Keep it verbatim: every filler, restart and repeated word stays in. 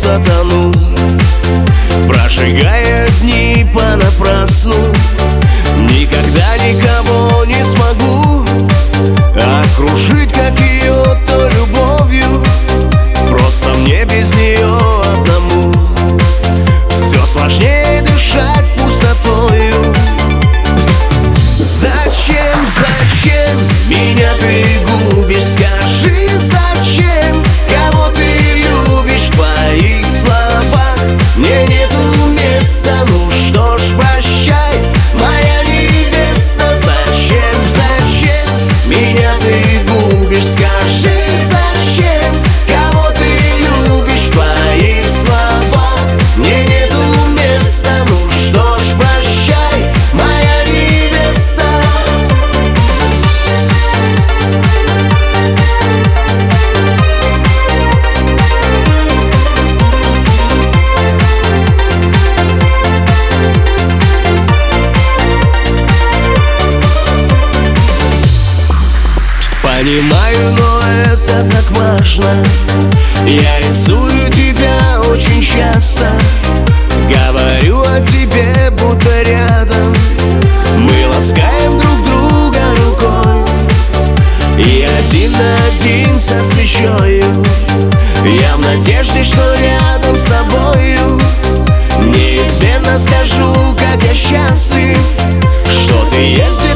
затону, прожигая дни понапрасну. Никогда никого не смогу окружить, как ее, то любовью. Просто мне без нее одному все сложнее дышать пустотою. Зачем, зачем меня ты губишь? Скажи, зачем? Кого ты любишь? В твоих словах мне нету места. Ну что ж, прощай, моя невеста. Зачем, зачем меня ты губишь? Скажи, зачем? Кого ты любишь? В твоих словах мне нету места. Ну что ж, прощай, моя невеста. Понимаю, но это так важно. Я рисую тебя очень часто, говорю о тебе, будто рядом. Мы ласкаем друг друга рукой, и один на один со свечою. Я в надежде, что рядом с тобою неизменно скажу, как я счастлив, что ты есть.